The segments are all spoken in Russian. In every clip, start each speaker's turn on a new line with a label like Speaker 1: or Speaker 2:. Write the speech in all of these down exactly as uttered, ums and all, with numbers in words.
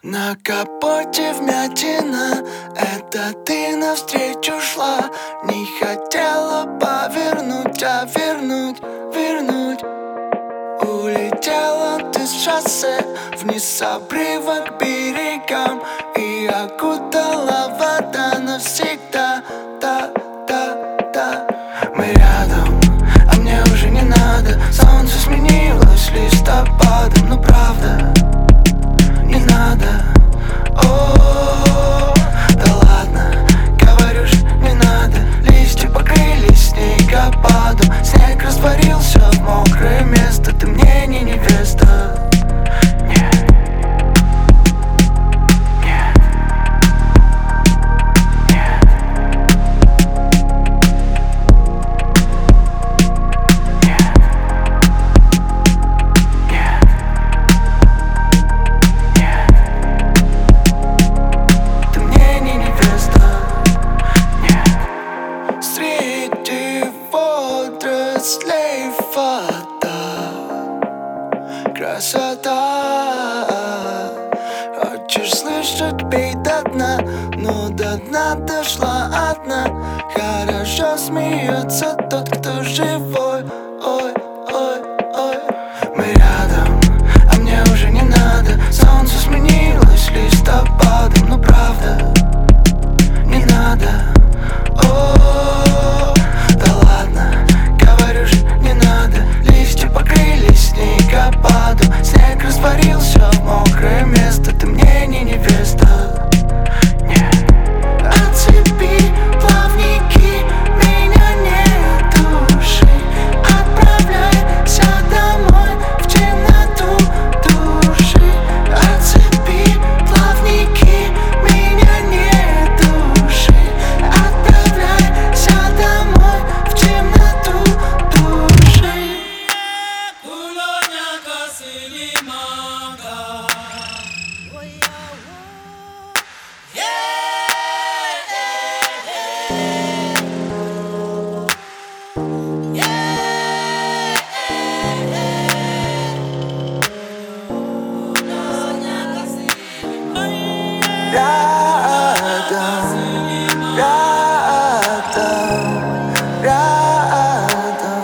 Speaker 1: На капоте вмятина, это ты навстречу шла. Не хотела повернуть, а вернуть, вернуть. Улетела ты с шоссе вниз с обрыва к берегам, и окутала вода навсегда. Да, да, да. Мы рядом, а мне уже не надо. Солнце сменилось листопадом, ну правда не надо. О, да ладно, говорю ж, не надо. Листья покрылись снегопадом, снег растворился в мокрое место. Ты мне не невеста. Нет, нет, нет, нет, нет, нет. Ты мне не невеста. Нет. Среди водорослей вода, красота. Хочешь слышать, пей до дна, но до дна дошла одна. Хорошо смеется тот, кто живой. Ой, ой, ой. Мы рядом, а мне уже не надо. Солнце сменилось листопадом, ну правда не надо. О, да ладно, говорю ж, не надо. Листья покрылись снегопадом, снег растворился в мокрое место. Ты мне не невеста. Нет. Отцепи плавники, меня нет души. Отправляйся домой в темноту души. Отцепи плавники, меня нет души. Отправляйся домой в темноту души. Рядом, рядом, рядом.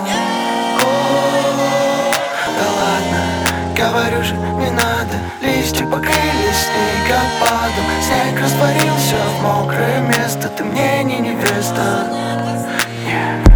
Speaker 1: О, да ладно, говорю же, не надо. Листья покрылись снегопадом, снег растворился в мокрое место. Ты мне не невеста. Нет.